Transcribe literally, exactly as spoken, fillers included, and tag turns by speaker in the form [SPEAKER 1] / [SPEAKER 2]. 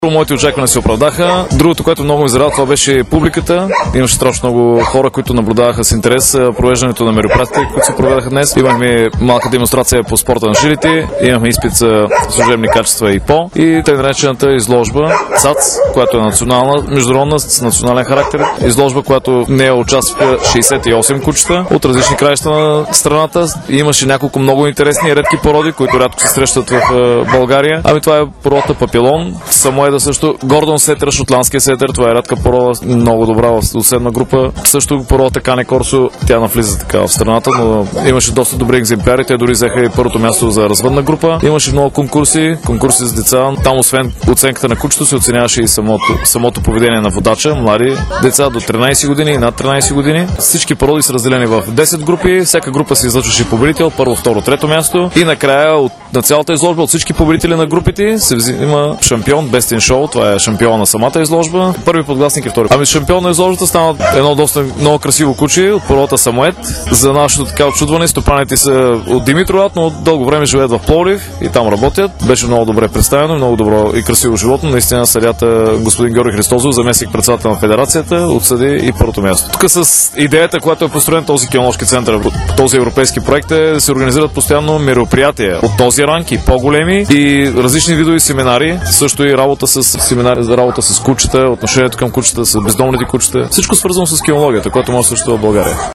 [SPEAKER 1] Моите очаквания се оправдаха. Другото, което много ме зарадва, това беше публиката. Имаше страшно много хора, които наблюдаваха с интерес провеждането на мероприятията, които се проведаха днес. Имахме малка демонстрация по спорта на жилите, имахме изпит за служебни качества и по и тъй наречената изложба ЦАЦ, която е национална, международна, с национален характер. Изложба, която не участваха шейсет и осем кучета от различни краища на страната. И имаше няколко много интересни и редки породи, които рядко се срещат в България. Ами това е породата папилон, самоеда също, Гордон сетър, шотландския сетър, това е редка порода, много добра в седма група. Също породата Кане Корсо, тя навлиза така в страната, но имаше доста добри екземпляри, те дори взеха и първото място за развъдна група. Имаше много конкурси, конкурси за деца. Там освен оценката на кучето се оценяваше и самото, самото поведение на водача, млади деца до тринайсет години и над тринайсет години. Всички породи са разделени в десет групи, всяка група се излъчваше победител, първо, второ, трето място и накрая от, на цялата изложба от всички победители на групите се взима шампион, Best in Show, това е шампион на самата изложба, първи подгласник и втори. Ами шампион на изложбата стана едно доста много красиво куче от породата самоед. За нашето така очудване, стопаните са от Димитровград, но от дълго време живеят в Пловдив и там работят. Беше много добре представено, много добро и красиво животно. Наистина съдията господин Георги Христозов, заместник председател на федерацията, отсъди и първото място. Тук с идеята, която е построен този киноложки център, този европейски проект, е да се организират постоянно мероприятия от този ранг и по-големи и различни видови семинари, също и работа с семинари за работа с кучета, отношението към кучета, с бездомните кучета. Всичко свързано с кинологията, което може също в България.